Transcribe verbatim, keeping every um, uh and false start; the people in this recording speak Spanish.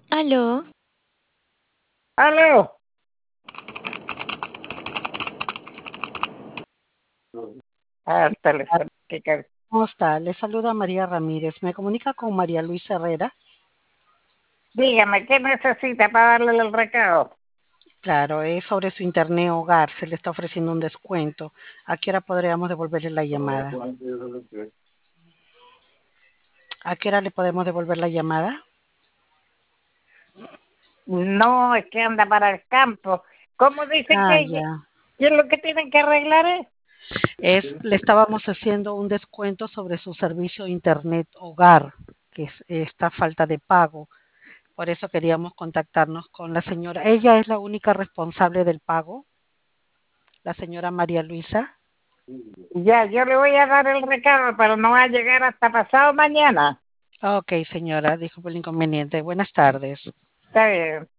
Aló, Aló. Ah, el teléfono. ¿Qué cal- ¿Cómo está? Le saluda María Ramírez. ¿Me comunica con María Luisa Herrera? Dígame, ¿qué necesita para darle el recado? Claro, es sobre su internet hogar. Se le está ofreciendo un descuento. ¿A qué hora podríamos devolverle la llamada? ¿A qué hora le podemos devolver la llamada? No, es que anda para el campo. ¿Cómo dicen Ah, que ya. qué es lo que tienen que arreglar es? Es, le estábamos haciendo un descuento sobre su servicio internet hogar, que es esta falta de pago. Por eso queríamos contactarnos con la señora. ¿Ella es la única responsable del pago? ¿La señora María Luisa? Ya, yo le voy a dar el recado, pero no va a llegar hasta pasado mañana. Ok, señora, disculpe el inconveniente. Buenas tardes. Está bien.